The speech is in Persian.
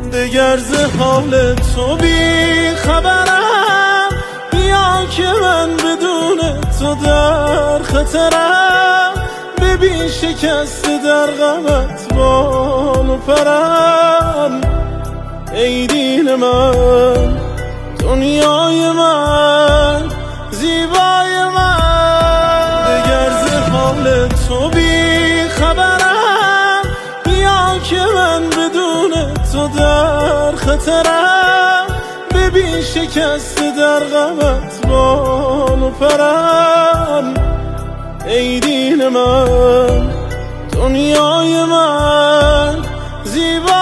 دگر ز حال تو بی خبرم، بیا که من بدون تو در خطرم. ببین شکسته در غمت بال و پرم. ای دین من، دنیای من، زیبای من. دگر ز حال تو بی خبرم، بیا که من بدون تو در خطرم. ببین شکسته در غمت بال و پرم. ای دین من، دنیای من، زیبای